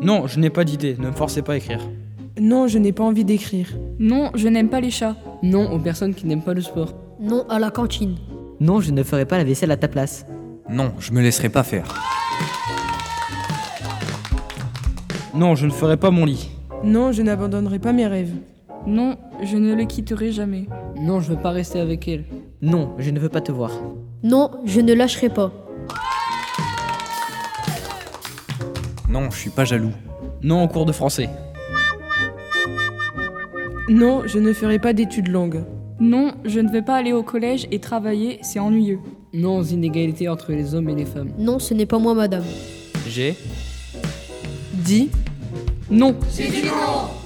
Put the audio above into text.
Non, je n'ai pas d'idée, ne me forcez pas à écrire. Non, je n'ai pas envie d'écrire. Non, je n'aime pas les chats. Non aux personnes qui n'aiment pas le sport. Non à la cantine. Non, je ne ferai pas la vaisselle à ta place. Non, je me laisserai pas faire. Non, je ne ferai pas mon lit. Non, je n'abandonnerai pas mes rêves. Non, je ne le quitterai jamais. Non, je veux pas rester avec elle. Non, je ne veux pas te voir. Non, je ne lâcherai pas. Non, je suis pas jaloux. Non, au cours de français. Non, je ne ferai pas d'études longues. Non, je ne veux pas aller au collège et travailler, c'est ennuyeux. Non aux inégalités entre les hommes et les femmes. Non, ce n'est pas moi, madame. J'ai Dis. Non. C'est du non.